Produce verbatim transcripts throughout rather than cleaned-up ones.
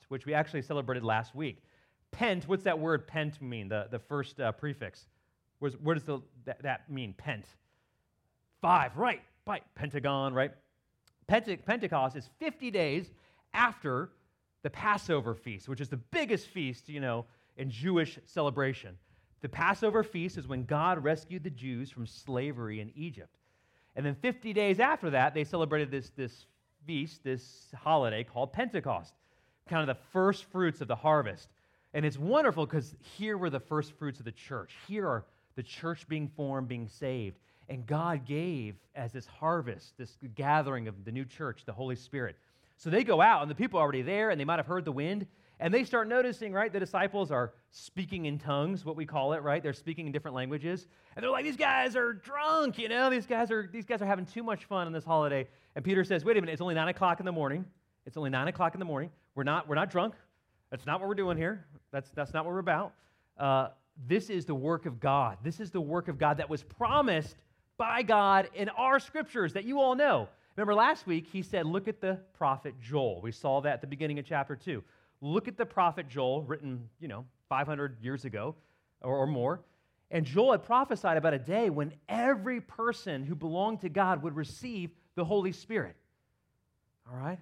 which we actually celebrated last week. Pent, what's that word pent mean, the, the first uh, prefix? Where's, where does the, that, that mean, pent? Five, right, right, pentagon, right? Pente- Pentecost is fifty days after the Passover feast, which is the biggest feast, you know, in Jewish celebration. The Passover feast is when God rescued the Jews from slavery in Egypt. And then fifty days after that, they celebrated this, this feast, this holiday called Pentecost, kind of the first fruits of the harvest. And it's wonderful because here were the first fruits of the church. Here are the church being formed, being saved. And God gave as this harvest, this gathering of the new church, the Holy Spirit. So they go out, and the people are already there, and they might have heard the wind, and they start noticing, right, the disciples are speaking in tongues, what we call it, right? They're speaking in different languages. And they're like, these guys are drunk, you know? These guys are these guys are having too much fun on this holiday. And Peter says, wait a minute, it's only nine o'clock in the morning. It's only nine o'clock in the morning. We're not, we're not drunk. That's not what we're doing here. That's, that's not what we're about. Uh, this is the work of God. This is the work of God that was promised by God in our scriptures that you all know. Remember last week, he said, look at the prophet Joel. We saw that at the beginning of chapter two. Look at the prophet Joel, written, you know, five hundred years ago or, or more. And Joel had prophesied about a day when every person who belonged to God would receive the Holy Spirit. All right?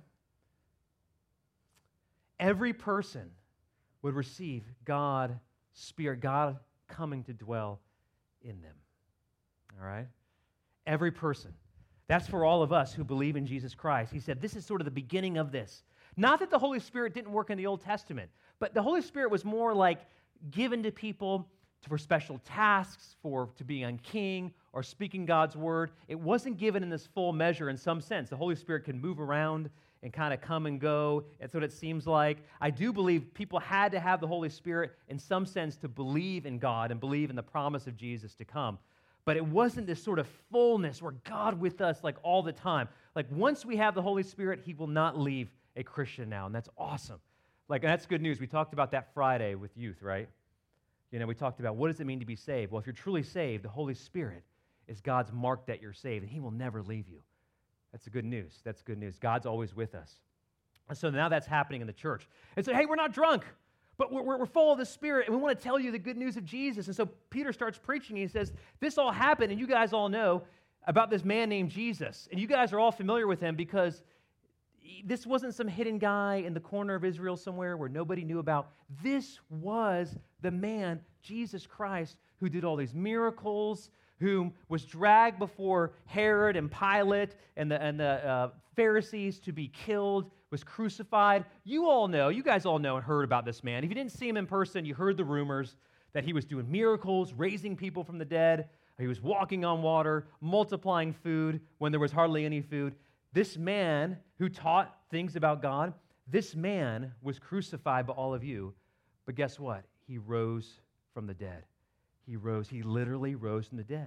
Every person would receive God's Spirit, God coming to dwell in them. All right? Every person. That's for all of us who believe in Jesus Christ. He said this is sort of the beginning of this. Not that the Holy Spirit didn't work in the Old Testament, but the Holy Spirit was more like given to people for special tasks, for to be a king or speaking God's word. It wasn't given in this full measure in some sense. The Holy Spirit can move around and kind of come and go. That's what it seems like. I do believe people had to have the Holy Spirit in some sense to believe in God and believe in the promise of Jesus to come. But it wasn't this sort of fullness where God with us like all the time. Like once we have the Holy Spirit, he will not leave a Christian now, and that's awesome. Like, and that's good news. We talked about that Friday with youth, right? You know, we talked about what does it mean to be saved? Well, if you're truly saved, the Holy Spirit is God's mark that you're saved, and he will never leave you. That's the good news. That's good news. God's always with us. And so now that's happening in the church. And so, hey, we're not drunk, but we're, we're full of the Spirit, and we want to tell you the good news of Jesus. And so Peter starts preaching, and he says, this all happened, and you guys all know about this man named Jesus. And you guys are all familiar with him because this wasn't some hidden guy in the corner of Israel somewhere where nobody knew about. This was the man, Jesus Christ, who did all these miracles, who was dragged before Herod and Pilate and the, and the uh, Pharisees to be killed, was crucified. You all know, you guys all know and heard about this man. If you didn't see him in person, you heard the rumors that he was doing miracles, raising people from the dead. He was walking on water, multiplying food when there was hardly any food. This man who taught things about God, this man was crucified by all of you. But guess what? He rose from the dead. He rose. He literally rose from the dead.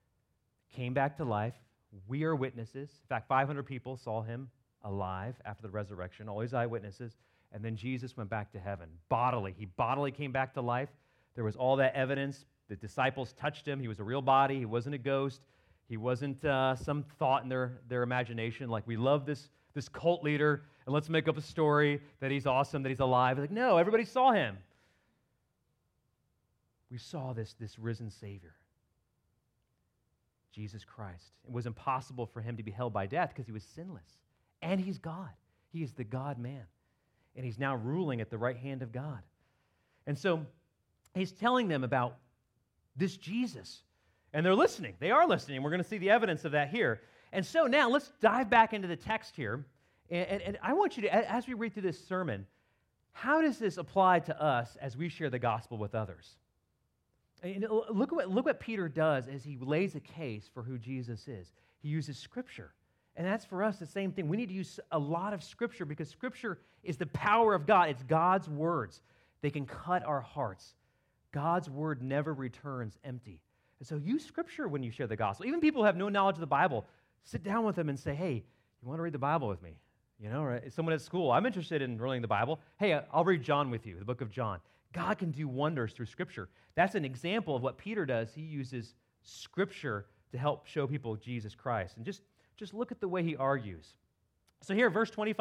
Came back to life. We are witnesses. In fact, five hundred people saw him alive after the resurrection, all his eyewitnesses. And then Jesus went back to heaven bodily. He bodily came back to life. There was all that evidence. The disciples touched him. He was a real body. He wasn't a ghost. He wasn't uh, some thought in their, their imagination, like we love this, this cult leader, and let's make up a story that he's awesome, that he's alive. Like, no, everybody saw him. We saw this, this risen Savior, Jesus Christ. It was impossible for him to be held by death because he was sinless. And he's God. He is the God-man. And he's now ruling at the right hand of God. And so he's telling them about this Jesus. And they're listening. They are listening. We're going to see the evidence of that here. And so now let's dive back into the text here. And, and, and I want you to, as we read through this sermon, how does this apply to us as we share the gospel with others? And look, what, look what Peter does as he lays a case for who Jesus is. He uses Scripture. And that's for us the same thing. We need to use a lot of Scripture because Scripture is the power of God. It's God's words. They can cut our hearts. God's word never returns empty. And so use Scripture when you share the gospel. Even people who have no knowledge of the Bible, sit down with them and say, hey, you want to read the Bible with me? You know, or someone at school, I'm interested in reading the Bible. Hey, I'll read John with you, the book of John. God can do wonders through Scripture. That's an example of what Peter does. He uses Scripture to help show people Jesus Christ. And just, just look at the way he argues. So here, verse twenty-five,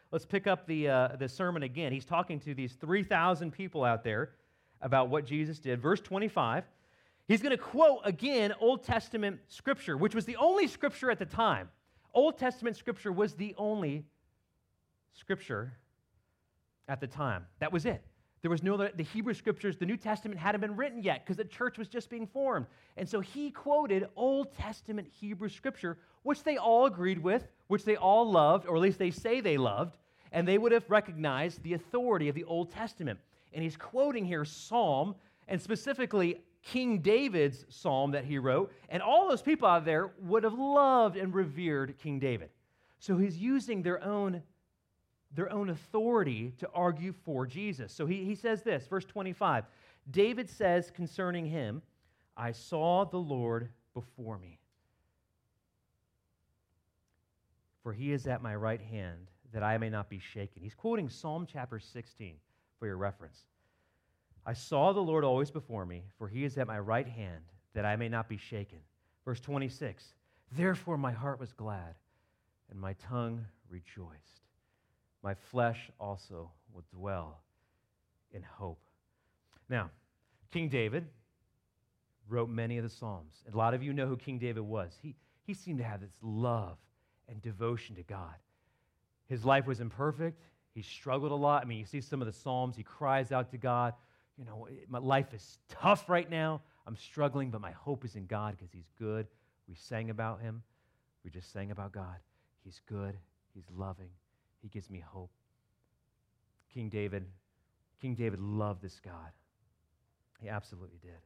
let's pick up the, uh, the sermon again. He's talking to these three thousand people out there about what Jesus did. Verse twenty-five, he's going to quote again Old Testament scripture, which was the only scripture at the time. Old Testament scripture was the only scripture at the time. That was it. There was no other, the Hebrew scriptures, the New Testament hadn't been written yet because the church was just being formed. And so he quoted Old Testament Hebrew scripture, which they all agreed with, which they all loved, or at least they say they loved, and they would have recognized the authority of the Old Testament. And he's quoting here Psalm, and specifically King David's psalm that he wrote, and all those people out there would have loved and revered King David. So he's using their own their own authority to argue for Jesus. So he, he says this, verse twenty-five, David says concerning him, I saw the Lord before me, for he is at my right hand, that I may not be shaken. He's quoting Psalm chapter sixteen for your reference. I saw the Lord always before me, for he is at my right hand, that I may not be shaken. Verse twenty-six, therefore my heart was glad, and my tongue rejoiced. My flesh also will dwell in hope. Now, King David wrote many of the Psalms. And a lot of you know who King David was. He, he seemed to have this love and devotion to God. His life was imperfect. He struggled a lot. I mean, you see some of the Psalms. He cries out to God, you know, my life is tough right now. I'm struggling, but my hope is in God because he's good. We sang about him. We just sang about God. He's good. He's loving. He gives me hope. King David, King David loved this God. He absolutely did.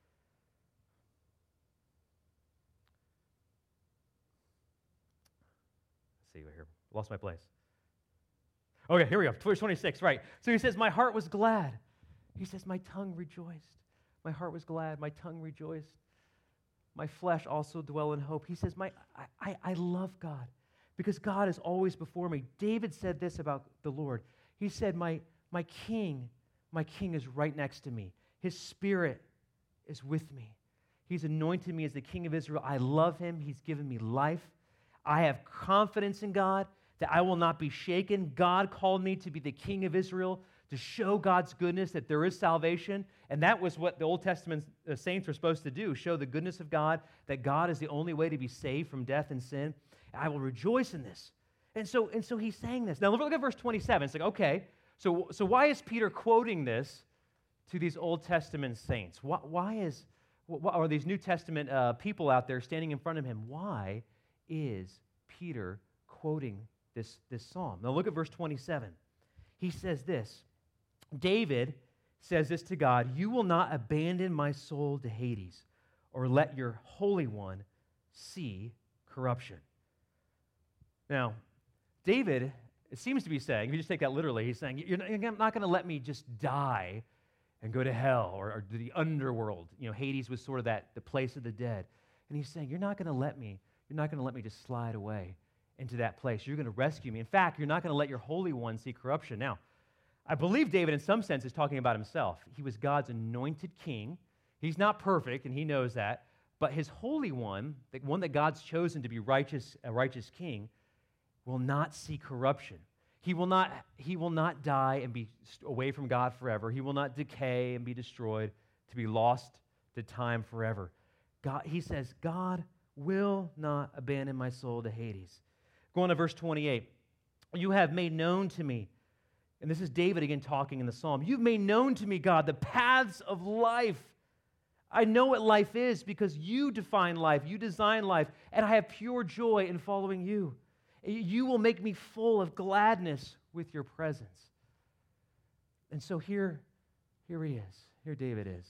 Let's see here. Lost my place. Okay, here we go. Verse twenty-six, right. So he says, my heart was glad. He says, my tongue rejoiced. My heart was glad. My tongue rejoiced. My flesh also dwell in hope. He says, my, I, I, I love God, because God is always before me. David said this about the Lord. He said, my, my king, my king is right next to me. His spirit is with me. He's anointed me as the king of Israel. I love him. He's given me life. I have confidence in God that I will not be shaken. God called me to be the king of Israel, to show God's goodness, that there is salvation. And that was what the Old Testament saints were supposed to do, show the goodness of God, that God is the only way to be saved from death and sin. I will rejoice in this. And so, and so he's saying this. Now look at verse twenty-seven. It's like, okay, so, so why is Peter quoting this to these Old Testament saints? Why, why is, why are these New Testament uh, people out there standing in front of him? Why is Peter quoting this, this psalm? Now look at verse twenty-seven. He says this. David says this to God, you will not abandon my soul to Hades, or let your Holy One see corruption. Now, David, it seems to be saying, if you just take that literally, he's saying, you're not, you're not going to let me just die and go to hell or, or to the underworld. You know, Hades was sort of that, the place of the dead. And he's saying, you're not going to let me, you're not going to let me just slide away into that place. You're going to rescue me. In fact, you're not going to let your Holy One see corruption. Now, I believe David, in some sense, is talking about himself. He was God's anointed king. He's not perfect, and he knows that. But his Holy One, the one that God's chosen to be righteous, a righteous king, will not see corruption. He will not, he will not die and be away from God forever. He will not decay and be destroyed to be lost to time forever. God, he says, God will not abandon my soul to Hades. Go on to verse twenty-eight. You have made known to me, and this is David again talking in the psalm, you've made known to me, God, the paths of life. I know what life is because you define life, you design life, and I have pure joy in following you. You will make me full of gladness with your presence. And so here, here he is. Here David is.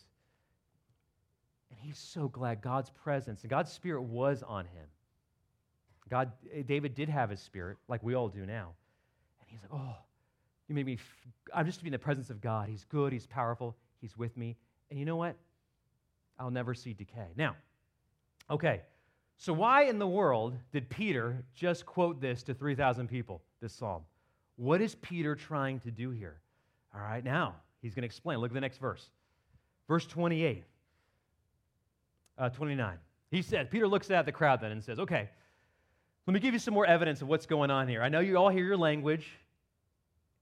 And he's so glad God's presence and God's Spirit was on him. God, David did have his Spirit, like we all do now. And he's like, oh, you made me, f- I'm just to be in the presence of God. He's good, he's powerful, he's with me. And you know what? I'll never see decay. Now, okay, so why in the world did Peter just quote this to three thousand people, this psalm? What is Peter trying to do here? All right, now, he's going to explain. Look at the next verse. Verse twenty-eight, uh, twenty-nine. He said, Peter looks at the crowd then and says, okay, let me give you some more evidence of what's going on here. I know you all hear your language.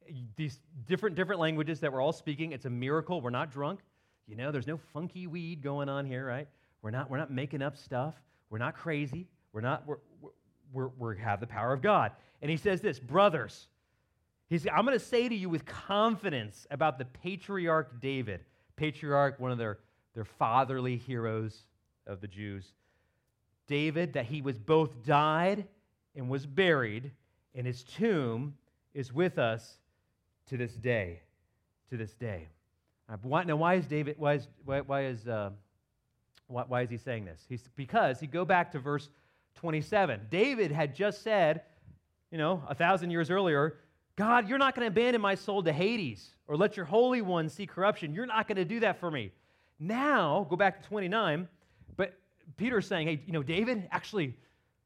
these different, different languages that we're all speaking. It's a miracle. We're not drunk. You know, there's no funky weed going on here, right? We're not, we're not making up stuff. We're not crazy. We're not, we're, we're, we have the power of God. And he says this, brothers, he's, I'm going to say to you with confidence about the patriarch David. Patriarch, one of their, their fatherly heroes of the Jews. David, that he was both died and was buried, and his tomb is with us to this day. To this day. Uh, why, now, why is David? Why is why, why is uh, why, why is he saying this? He's because he go back to verse twenty-seven. David had just said, you know, a thousand years earlier, God, you're not going to abandon my soul to Hades or let your Holy One see corruption. You're not going to do that for me. Now, go back to twenty-nine. But Peter's saying, hey, you know, David actually.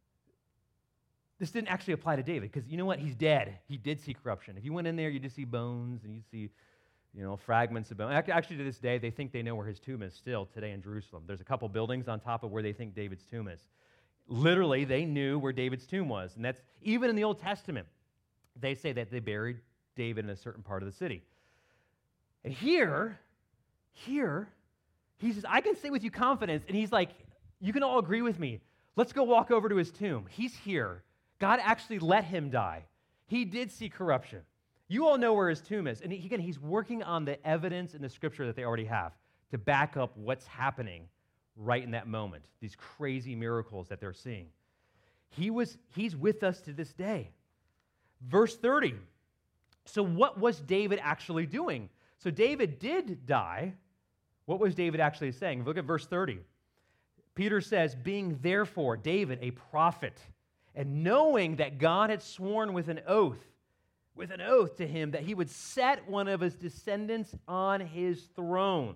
This didn't actually apply to David because you know what? He's dead. He did see corruption. If you went in there, you'd just see bones and you'd see, you know, fragments of bone. Actually, to this day, they think they know where his tomb is still today in Jerusalem. There's a couple buildings on top of where they think David's tomb is. Literally, they knew where David's tomb was. And that's even in the Old Testament. They say that they buried David in a certain part of the city. And here, here, he says, I can say with you confidence. And he's like, you can all agree with me. Let's go walk over to his tomb. He's here. God actually let him die. He did see corruption. You all know where his tomb is. And he, again, he's working on the evidence in the scripture that they already have to back up what's happening right in that moment, these crazy miracles that they're seeing. He was, he's with us to this day. Verse thirty. So what was David actually doing? So David did die. What was David actually saying? Look at verse thirty. Peter says, being therefore David a prophet, and knowing that God had sworn with an oath, with an oath to him that he would set one of his descendants on his throne.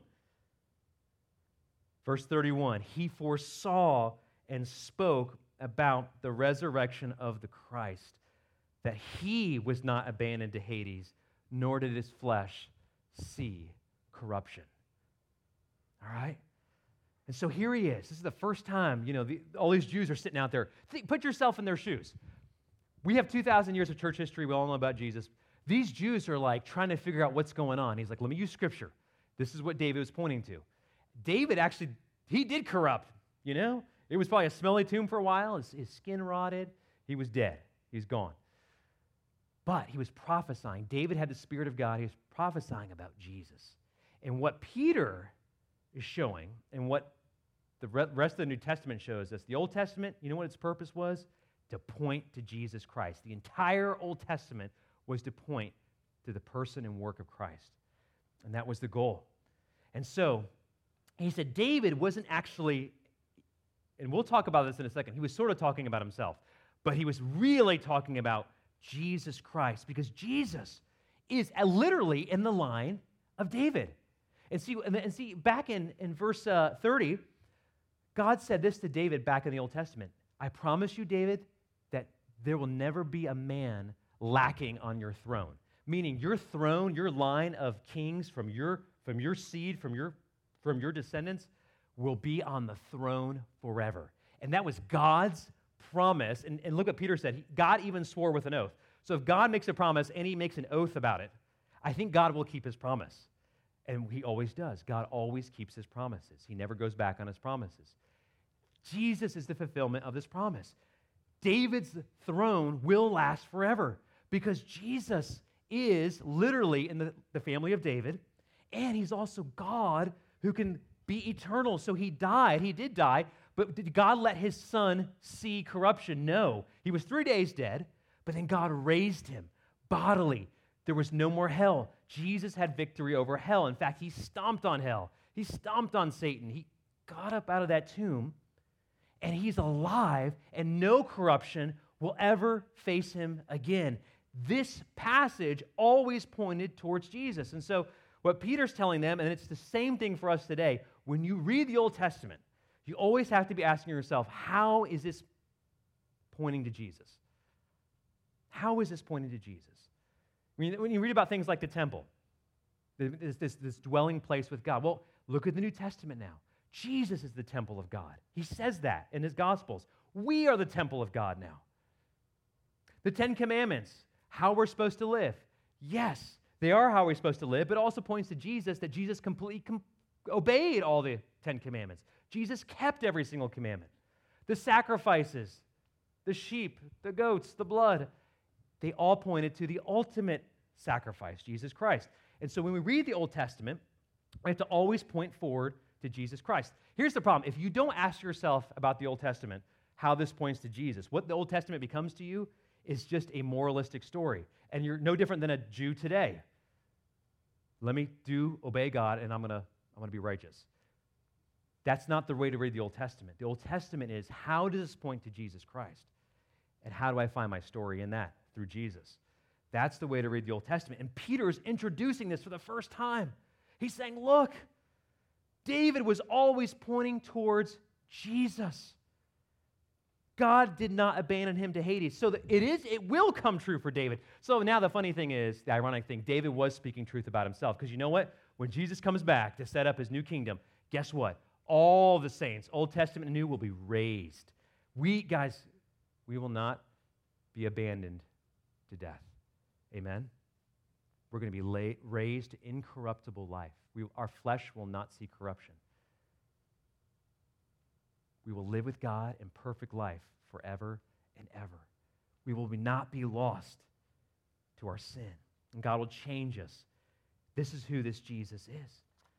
Verse thirty-one, he foresaw and spoke about the resurrection of the Christ, that he was not abandoned to Hades, nor did his flesh see corruption. All right? And so here he is. This is the first time, you know, the, all these Jews are sitting out there. Think, put yourself in their shoes. We have two thousand years of church history. We all know about Jesus. These Jews are like trying to figure out what's going on. He's like, let me use scripture. This is what David was pointing to. David actually, he did corrupt, you know. It was probably a smelly tomb for a while. His, his skin rotted. He was dead. He's gone. But he was prophesying. David had the Spirit of God. He was prophesying about Jesus. And what Peter is showing, and what the rest of the New Testament shows us, the Old Testament, you know what its purpose was? To point to Jesus Christ. The entire Old Testament was to point to the person and work of Christ. And that was the goal. And so, he said David wasn't actually, and we'll talk about this in a second, he was sort of talking about himself, but he was really talking about Jesus Christ, because Jesus is literally in the line of David. And see, and see back in, in verse uh, thirty, God said this to David back in the Old Testament. I promise you, David, that there will never be a man lacking on your throne. Meaning your throne, your line of kings from your, from your seed, from your, from your descendants, will be on the throne forever. And that was God's promise. And, and look what Peter said. God even swore with an oath. So if God makes a promise and he makes an oath about it, I think God will keep his promise. And he always does. God always keeps his promises. He never goes back on his promises. Jesus is the fulfillment of this promise. David's throne will last forever because Jesus is literally in the, the family of David, and he's also God who can be eternal. So he died. He did die, but did God let his son see corruption? No. He was three days dead, but then God raised him bodily. There was no more hell. Jesus had victory over hell. In fact, he stomped on hell. He stomped on Satan. He got up out of that tomb, and he's alive, and no corruption will ever face him again. This passage always pointed towards Jesus. And so what Peter's telling them, and it's the same thing for us today, when you read the Old Testament, you always have to be asking yourself, how is this pointing to Jesus? How is this pointing to Jesus? When you, when you read about things like the temple, this, this, this dwelling place with God, well, look at the New Testament now. Jesus is the temple of God. He says that in his Gospels. We are the temple of God now. The Ten Commandments, how we're supposed to live. Yes, they are how we're supposed to live, but it also points to Jesus, that Jesus completely com- obeyed all the Ten Commandments. Jesus kept every single commandment. The sacrifices, the sheep, the goats, the blood, they all pointed to the ultimate sacrifice, Jesus Christ. And so when we read the Old Testament, we have to always point forward to Jesus Christ. Here's the problem. If you don't ask yourself about the Old Testament, how this points to Jesus, what the Old Testament becomes to you is just a moralistic story. And you're no different than a Jew today. Let me do, obey God, and I'm going to I'm going to be righteous. That's not the way to read the Old Testament. The Old Testament is, how does this point to Jesus Christ? And how do I find my story in that? Through Jesus. That's the way to read the Old Testament. And Peter is introducing this for the first time. He's saying, look, David was always pointing towards Jesus. God did not abandon him to Hades. So that it is, it will come true for David. So now the funny thing is, the ironic thing, David was speaking truth about himself. Because you know what? When Jesus comes back to set up his new kingdom, guess what? All the saints, Old Testament and New, will be raised. We, guys, we will not be abandoned to death. Amen? We're going to be la- raised to incorruptible life. We, our flesh will not see corruption. We will live with God in perfect life forever and ever. We will be not be lost to our sin. And God will change us. This is who this Jesus is.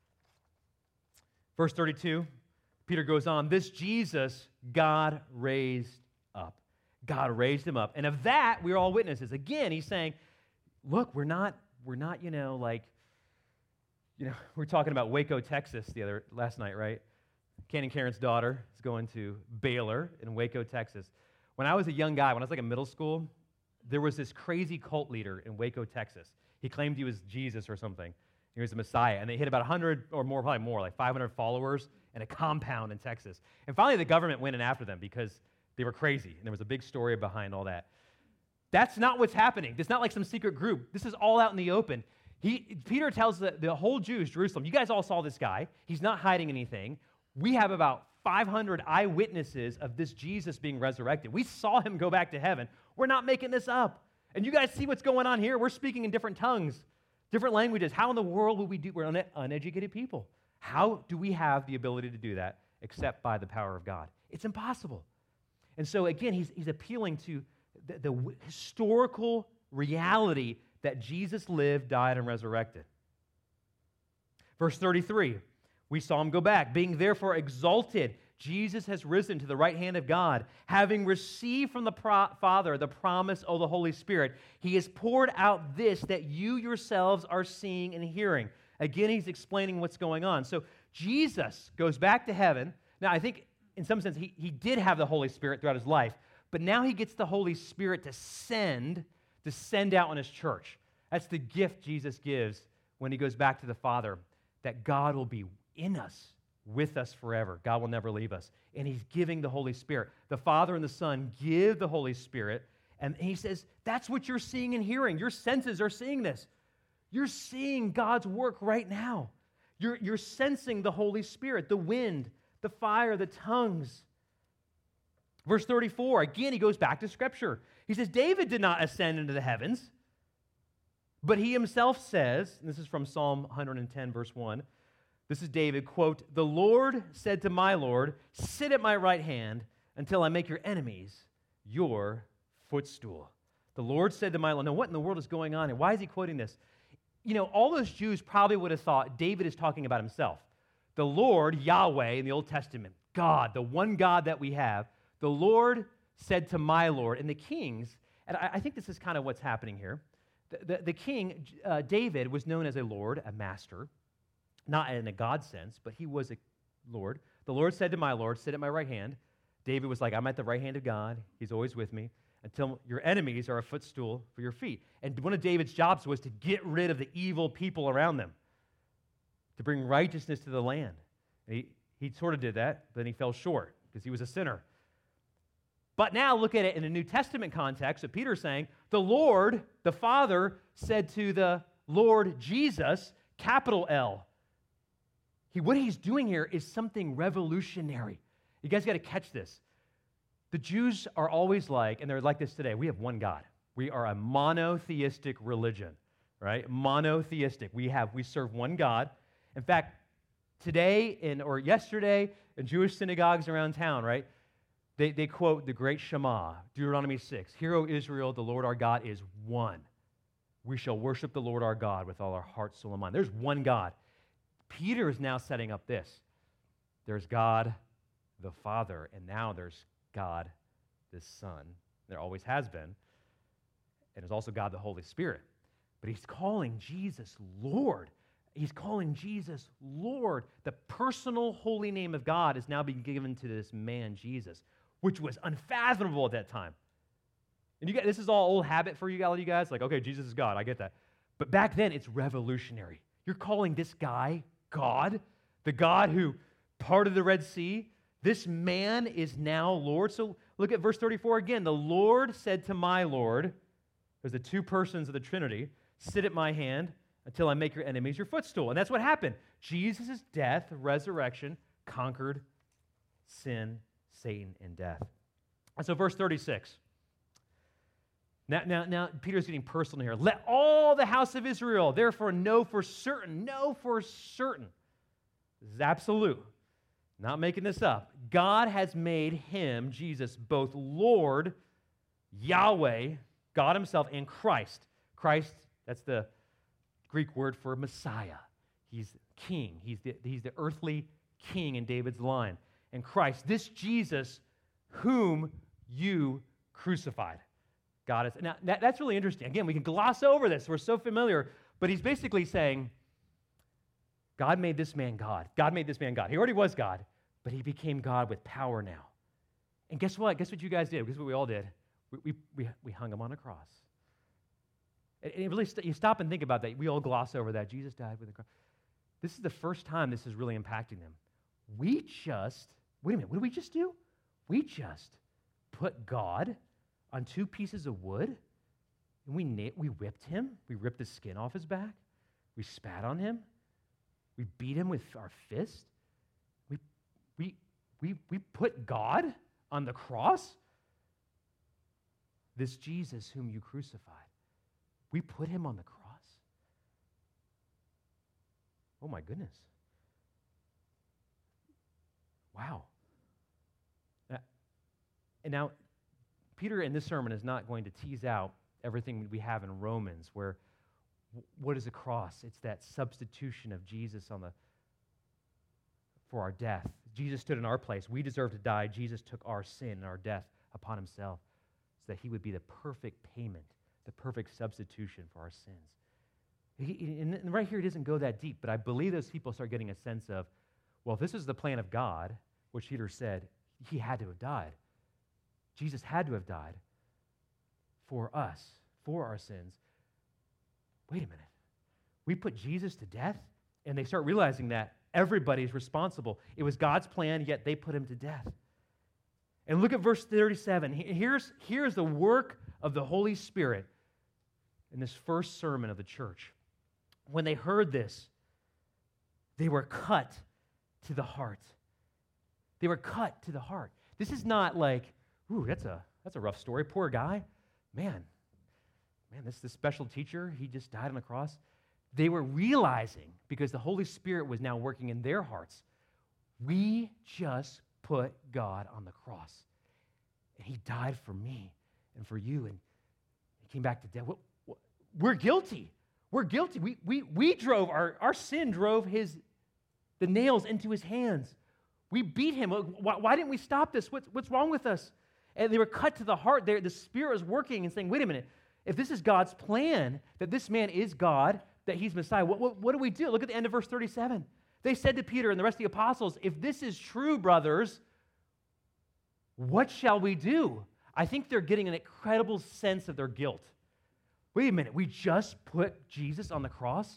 Verse thirty-two, Peter goes on, this Jesus God raised up. God raised him up. And of that, we're all witnesses. Again, he's saying, look, we're not, we're not, you know, like, you know, we're talking about Waco, Texas the other, last night, right? Ken and Karen's daughter is going to Baylor in Waco, Texas. When I was a young guy, when I was like in middle school, there was this crazy cult leader in Waco, Texas. He claimed he was Jesus or something. He was the Messiah. And they hit about one hundred or more, probably more, like five hundred followers in a compound in Texas. And finally, the government went in after them because they were crazy. And there was a big story behind all that. That's not what's happening. It's not like some secret group. This is all out in the open. He, Peter tells the, the whole Jews, Jerusalem, you guys all saw this guy. He's not hiding anything. We have about five hundred eyewitnesses of this Jesus being resurrected. We saw him go back to heaven. We're not making this up. And you guys see what's going on here? We're speaking in different tongues, different languages. How in the world would we do? We're un- uneducated people. How do we have the ability to do that except by the power of God? It's impossible. And so again, he's, he's appealing to the, the w- historical reality that Jesus lived, died, and resurrected. Verse thirty-three, we saw him go back. Being therefore exalted, Jesus has risen to the right hand of God. Having received from the pro- Father the promise of the Holy Spirit, he has poured out this that you yourselves are seeing and hearing. Again, he's explaining what's going on. So Jesus goes back to heaven. Now, I think in some sense he, he did have the Holy Spirit throughout his life, but now he gets the Holy Spirit to send, to send out on his church. That's the gift Jesus gives when he goes back to the Father, that God will be in us, with us forever. God will never leave us. And he's giving the Holy Spirit. The Father and the Son give the Holy Spirit, and he says, that's what you're seeing and hearing. Your senses are seeing this. You're seeing God's work right now. You're, you're sensing the Holy Spirit, the wind, the fire, the tongues. Verse thirty-four, again, he goes back to Scripture. He says, David did not ascend into the heavens, but he himself says, and this is from Psalm one ten, verse one, this is David, quote, the Lord said to my Lord, sit at my right hand until I make your enemies your footstool. The Lord said to my Lord, now what in the world is going on? And why is he quoting this? You know, all those Jews probably would have thought David is talking about himself. The Lord, Yahweh in the Old Testament, God, the one God that we have, the Lord said to my Lord. And the kings, and I, I think this is kind of what's happening here. The, the, the king, uh, David, was known as a Lord, a master, not in a God sense, but he was a Lord. The Lord said to my Lord, sit at my right hand. David was like, I'm at the right hand of God. He's always with me until your enemies are a footstool for your feet. And one of David's jobs was to get rid of the evil people around them, to bring righteousness to the land. And he, he sort of did that, but then he fell short because he was a sinner. But now look at it in a New Testament context. So Peter's saying, the Lord, the Father, said to the Lord Jesus, capital L. He, what he's doing here is something revolutionary. You guys got to catch this. The Jews are always like, and they're like this today, we have one God. We are a monotheistic religion, right? Monotheistic. We have, we serve one God. In fact, today in, or yesterday in Jewish synagogues around town, right, they, they quote the great Shema, Deuteronomy six, Hear, O Israel, the Lord our God is one. We shall worship the Lord our God with all our heart, soul, and mind. There's one God. Peter is now setting up this. There's God the Father, and now there's God the Son. There always has been. And there's also God the Holy Spirit. But he's calling Jesus Lord. He's calling Jesus Lord. The personal holy name of God is now being given to this man, Jesus, which was unfathomable at that time. And you guys, this is all old habit for you, all you guys. Like, okay, Jesus is God. I get that. But back then, it's revolutionary. You're calling this guy God, the God who parted the Red Sea. This man is now Lord. So look at verse thirty-four again. The Lord said to my Lord, there's the two persons of the Trinity, sit at my hand until I make your enemies your footstool. And that's what happened. Jesus' death, resurrection, conquered sin, Satan, and death. And so verse thirty-six. Now, now, now, Peter's getting personal here. Let all the house of Israel therefore know for certain, know for certain. This is absolute. Not making this up. God has made him, Jesus, both Lord, Yahweh, God himself, and Christ. Christ, that's the Greek word for Messiah. He's king. He's the, he's the earthly king in David's line. And Christ, this Jesus whom you crucified. God is. Now, that, that's really interesting. Again, we can gloss over this. We're so familiar. But he's basically saying, God made this man God. God made this man God. He already was God, but he became God with power now. And guess what? Guess what you guys did? Guess what we all did? We, we, we, we hung him on a cross. And, and really, st- you stop and think about that. We all gloss over that. Jesus died with a cross. This is the first time this is really impacting them. We just, wait a minute, what did we just do? We just put God on two pieces of wood, and we na- we whipped him. We ripped the skin off his back. We spat on him. We beat him with our fist. We, we, we, we put God on the cross. This Jesus whom you crucified. We put him on the cross. Oh my goodness. Wow. Uh, and now, Peter in this sermon is not going to tease out everything we have in Romans, where what is a cross? It's that substitution of Jesus on the for our death. Jesus stood in our place. We deserve to die. Jesus took our sin and our death upon himself so that he would be the perfect payment, the perfect substitution for our sins. He, and right here, it doesn't go that deep, but I believe those people start getting a sense of, well, if this is the plan of God, which Peter said, he had to have died. Jesus had to have died for us, for our sins. Wait a minute. We put Jesus to death? And they start realizing that everybody's responsible. It was God's plan, yet they put him to death. And look at verse thirty-seven. Here's, here's the work of the Holy Spirit in this first sermon of the church. When they heard this, they were cut to the heart. They were cut to the heart. This is not like, ooh, that's a that's a rough story. Poor guy. Man, man, this, this special teacher, he just died on the cross. They were realizing, because the Holy Spirit was now working in their hearts, we just put God on the cross. And he died for me and for you, and he came back to death. We're guilty. We're guilty. We, we, we drove, our, our sin drove his the nails into his hands. We beat him. Why, why didn't we stop this? What's, what's wrong with us? And they were cut to the heart. They're, the Spirit was working and saying, wait a minute, if this is God's plan, that this man is God, that he's Messiah, what, what, what do we do? Look at the end of verse thirty-seven. They said to Peter and the rest of the apostles, if this is true, brothers, what shall we do? I think they're getting an incredible sense of their guilt. Wait a minute, we just put Jesus on the cross?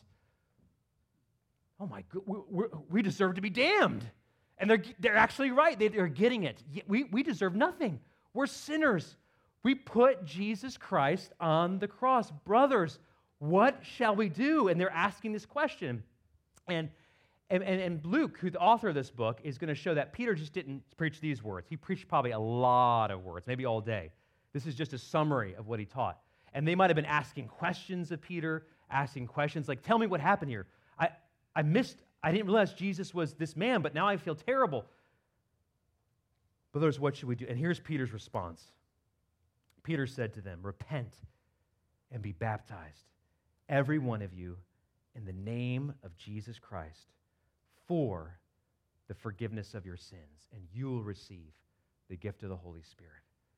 Oh my God, we, we, we deserve to be damned. And they're, they're actually right. They, they're getting it. We, we deserve nothing. We're sinners. We put Jesus Christ on the cross. Brothers, what shall we do? And they're asking this question. And, and, and Luke, who's the author of this book, is going to show that Peter just didn't preach these words. He preached probably a lot of words, maybe all day. This is just a summary of what he taught. And they might have been asking questions of Peter, asking questions like, tell me what happened here. I, I missed, I didn't realize Jesus was this man, but now I feel terrible. Brothers, what should we do? And here's Peter's response. Peter said to them, repent and be baptized, every one of you, in the name of Jesus Christ, for the forgiveness of your sins, and you will receive the gift of the Holy Spirit.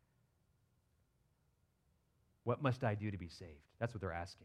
What must I do to be saved? That's what they're asking.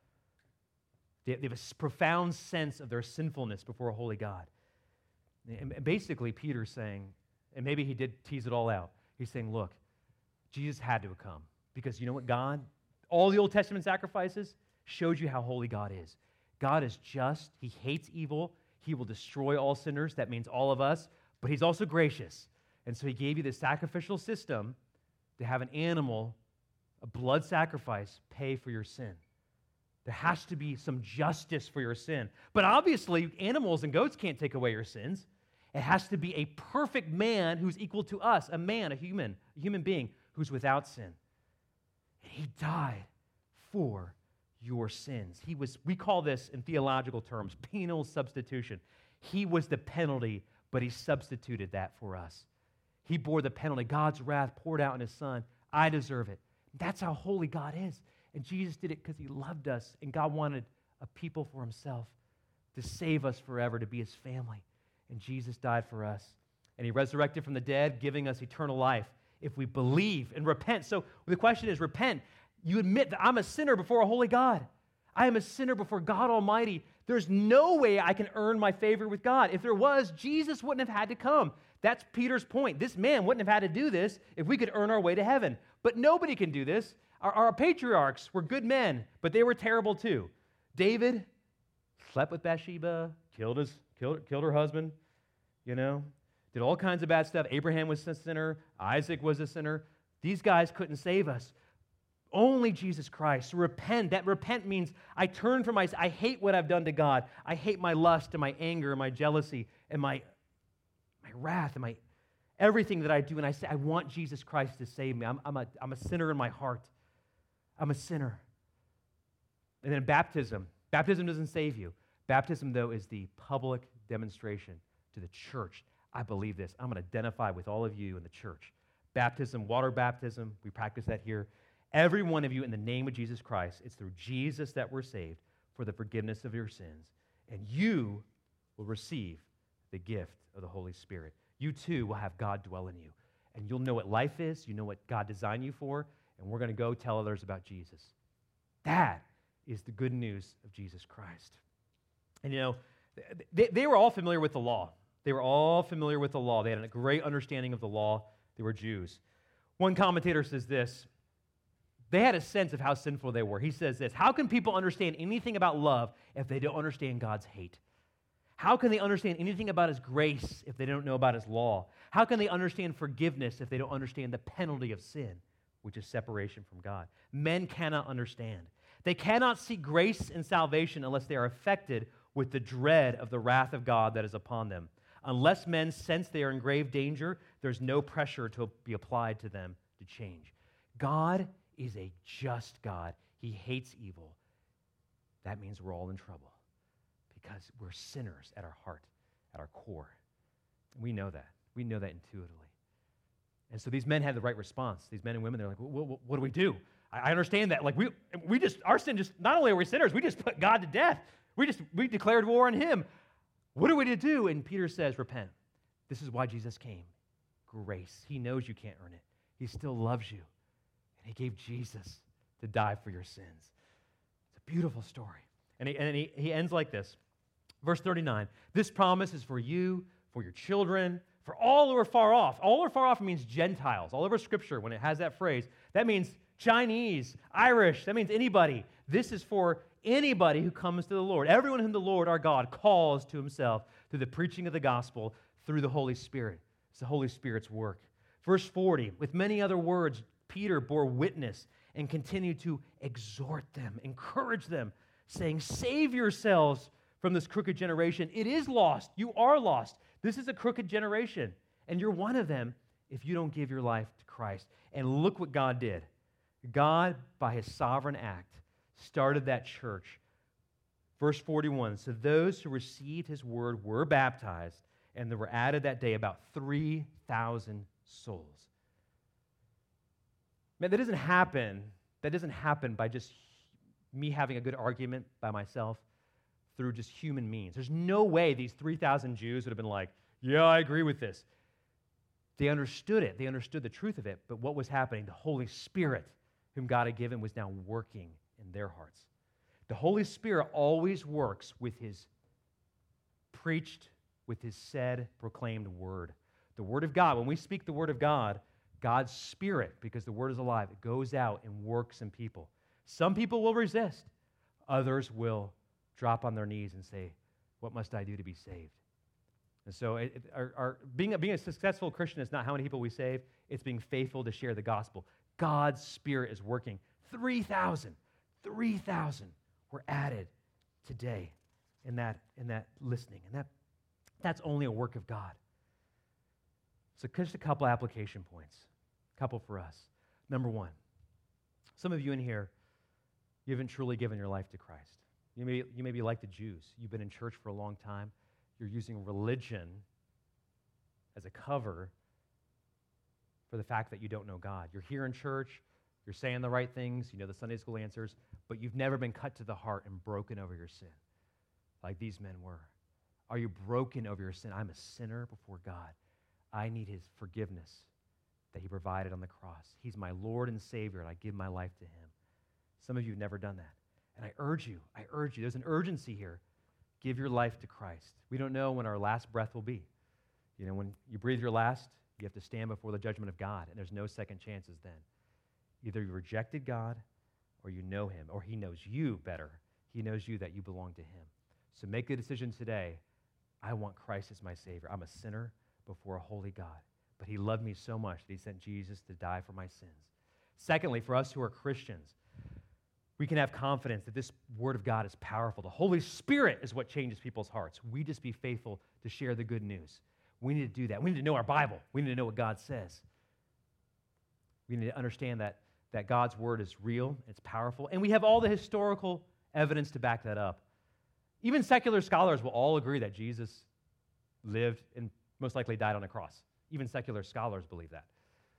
They have a profound sense of their sinfulness before a holy God. And basically, Peter's saying, and maybe he did tease it all out, he's saying, look, Jesus had to have come. Because you know what, God, all the Old Testament sacrifices showed you how holy God is. God is just. He hates evil. He will destroy all sinners. That means all of us. But he's also gracious. And so he gave you the sacrificial system to have an animal, a blood sacrifice, pay for your sin. There has to be some justice for your sin. But obviously, animals and goats can't take away your sins. It has to be a perfect man who's equal to us, a man, a human, a human being who's without sin. And he died for your sins. He was, we call this in theological terms, penal substitution. He was the penalty, but he substituted that for us. He bore the penalty. God's wrath poured out on his son. I deserve it. That's how holy God is. And Jesus did it because he loved us, and God wanted a people for himself to save us forever, to be his family. And Jesus died for us. And he resurrected from the dead, giving us eternal life if we believe and repent. So the question is, repent. You admit that I'm a sinner before a holy God. I am a sinner before God Almighty. There's no way I can earn my favor with God. If there was, Jesus wouldn't have had to come. That's Peter's point. This man wouldn't have had to do this if we could earn our way to heaven. But nobody can do this. Our, our patriarchs were good men, but they were terrible too. David slept with Bathsheba, killed his killed, killed her husband, you know, did all kinds of bad stuff. Abraham was a sinner. Isaac was a sinner. These guys couldn't save us. Only Jesus Christ. So repent. That repent means I turn from my, I hate what I've done to God. I hate my lust and my anger and my jealousy and my, my wrath and my everything that I do. And I say, I want Jesus Christ to save me. I'm, I'm, a, I'm a sinner in my heart. I'm a sinner. And then baptism. Baptism doesn't save you. Baptism, though, is the public demonstration to the church. I believe this. I'm going to identify with all of you in the church. Baptism, water baptism, we practice that here. Every one of you in the name of Jesus Christ. It's through Jesus that we're saved for the forgiveness of your sins. And you will receive the gift of the Holy Spirit. You too will have God dwell in you. And you'll know what life is. You know what God designed you for. And we're going to go tell others about Jesus. That is the good news of Jesus Christ. And you know, they, they were all familiar with the law. They were all familiar with the law. They had a great understanding of the law. They were Jews. One commentator says this. They had a sense of how sinful they were. He says this, how can people understand anything about love if they don't understand God's hate? How can they understand anything about his grace if they don't know about his law? How can they understand forgiveness if they don't understand the penalty of sin, which is separation from God? Men cannot understand. They cannot see grace and salvation unless they are affected with the dread of the wrath of God that is upon them. Unless men sense they are in grave danger, there's no pressure to be applied to them to change. God is a just God. He hates evil. That means we're all in trouble because we're sinners at our heart, at our core. We know that. We know that intuitively. And so these men had the right response. These men and women, they're like, what, what, what do we do? I, I understand that. Like we, we just, our sin just, not only are we sinners, we just put God to death. We just, we declared war on him. What are we to do? And Peter says, repent. This is why Jesus came. Grace. He knows you can't earn it. He still loves you. And he gave Jesus to die for your sins. It's a beautiful story. And he, and he, he ends like this. Verse thirty-nine, this promise is for you, for your children, for all who are far off. All who are far off means Gentiles. All over Scripture, when it has that phrase, that means Chinese, Irish, that means anybody. This is for anybody who comes to the Lord. Everyone whom the Lord our God calls to himself through the preaching of the gospel through the Holy Spirit. It's the Holy Spirit's work. Verse forty, with many other words, Peter bore witness and continued to exhort them, encourage them, saying, save yourselves from this crooked generation. It is lost. You are lost. This is a crooked generation, and you're one of them if you don't give your life to Christ. And look what God did. God, by his sovereign act, started that church Verse forty-one, so those who received his word were baptized, and there were added that day about three thousand souls. Man, that doesn't happen. That doesn't happen by just me having a good argument by myself through just human means. There's no way these three thousand Jews would have been like, yeah, I agree with this. They understood it. They understood the truth of it. But what was happening? The Holy Spirit, whom God had given, was now working in their hearts. The Holy Spirit always works with his preached, with his said, proclaimed word. The word of God, when we speak the word of God, God's Spirit, because the word is alive, it goes out and works in people. Some people will resist. Others will drop on their knees and say, what must I do to be saved? And so it, it, our, our, being, a, being a successful Christian is not how many people we save. It's being faithful to share the gospel. God's Spirit is working. three thousand, three thousand were added today in that, in that listening. And that, that's only a work of God. So just a couple application points. A couple for us. Number one, some of you in here, you haven't truly given your life to Christ. You may, you may be like the Jews. You've been in church for a long time. You're using religion as a cover for the fact that you don't know God. You're here in church, you're saying the right things, you know the Sunday school answers, but you've never been cut to the heart and broken over your sin like these men were. Are you broken over your sin? I'm a sinner before God. I need his forgiveness that he provided on the cross. He's my Lord and Savior, and I give my life to him. Some of you have never done that. And I urge you, I urge you, there's an urgency here. Give your life to Christ. We don't know when our last breath will be. You know, when you breathe your last, you have to stand before the judgment of God, and there's no second chances then. Either you rejected God, or you know him, or he knows you better. He knows you that you belong to him. So make a decision today. I want Christ as my Savior. I'm a sinner before a holy God, but he loved me so much that he sent Jesus to die for my sins. Secondly, for us who are Christians, we can have confidence that this word of God is powerful. The Holy Spirit is what changes people's hearts. We just be faithful to share the good news. We need to do that. We need to know our Bible. We need to know what God says. We need to understand that, that God's word is real, it's powerful, and we have all the historical evidence to back that up. Even secular scholars will all agree that Jesus lived and most likely died on a cross. Even secular scholars believe that.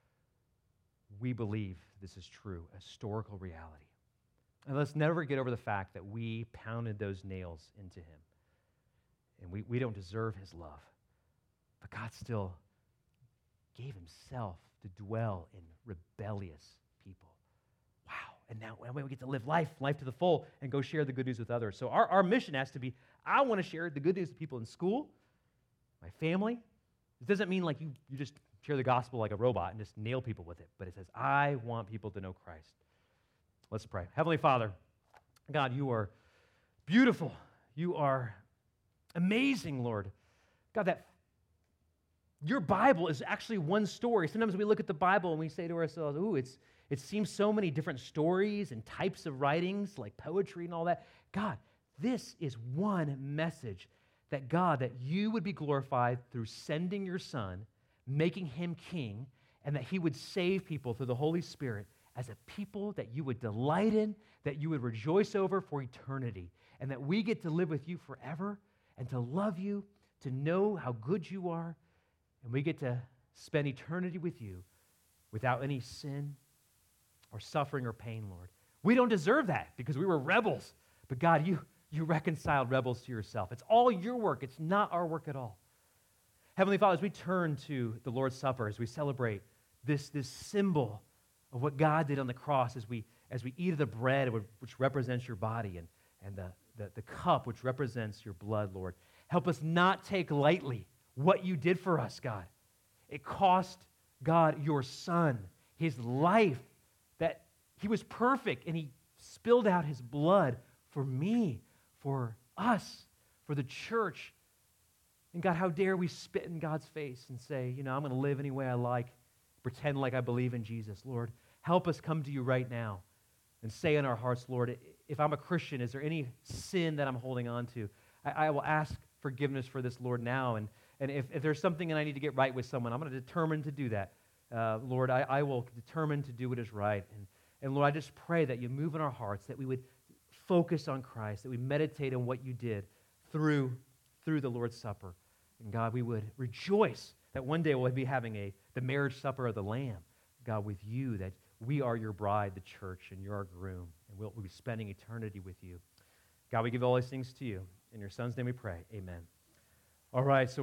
We believe this is true, a historical reality. And let's never get over the fact that we pounded those nails into him. And we, we don't deserve his love. But God still gave himself to dwell in rebellious people. Wow. And now we get to live life, life to the full, and go share the good news with others. So our, our mission has to be, I want to share the good news with people in school, my family. It doesn't mean like you, you just share the gospel like a robot and just nail people with it. But it says, I want people to know Christ. Let's pray. Heavenly Father, God, you are beautiful. You are amazing, Lord. God, that your Bible is actually one story. Sometimes we look at the Bible and we say to ourselves, ooh, it's, it seems so many different stories and types of writings, like poetry and all that. God, this is one message that, God, that you would be glorified through sending your Son, making him king, and that he would save people through the Holy Spirit as a people that you would delight in, that you would rejoice over for eternity, and that we get to live with you forever and to love you, to know how good you are, and we get to spend eternity with you without any sin or suffering or pain, Lord. We don't deserve that because we were rebels, but God, you, you reconciled rebels to yourself. It's all your work. It's not our work at all. Heavenly Father, as we turn to the Lord's Supper, as we celebrate this, this symbol of what God did on the cross, as we as we eat of the bread, which represents your body, and, and the, the, the cup, which represents your blood, Lord. Help us not take lightly what you did for us, God. It cost God your Son, his life, that he was perfect, and he spilled out his blood for me, for us, for the church. And God, how dare we spit in God's face and say, you know, I'm going to live any way I like, pretend like I believe in Jesus, Lord. Help us come to you right now and say in our hearts, Lord, if I'm a Christian, is there any sin that I'm holding on to? I, I will ask forgiveness for this, Lord, now. And, and if, if there's something that I need to get right with someone, I'm going to determine to do that. Uh, Lord, I, I will determine to do what is right. And, and Lord, I just pray that you move in our hearts, that we would focus on Christ, that we meditate on what you did through, through the Lord's Supper. And God, we would rejoice that one day we'll be having a the marriage supper of the Lamb, God, with you, that we are your bride, the church, and you're our groom, and we'll, we'll be spending eternity with you. God, we give all these things to you. In your Son's name we pray. Amen. All right, so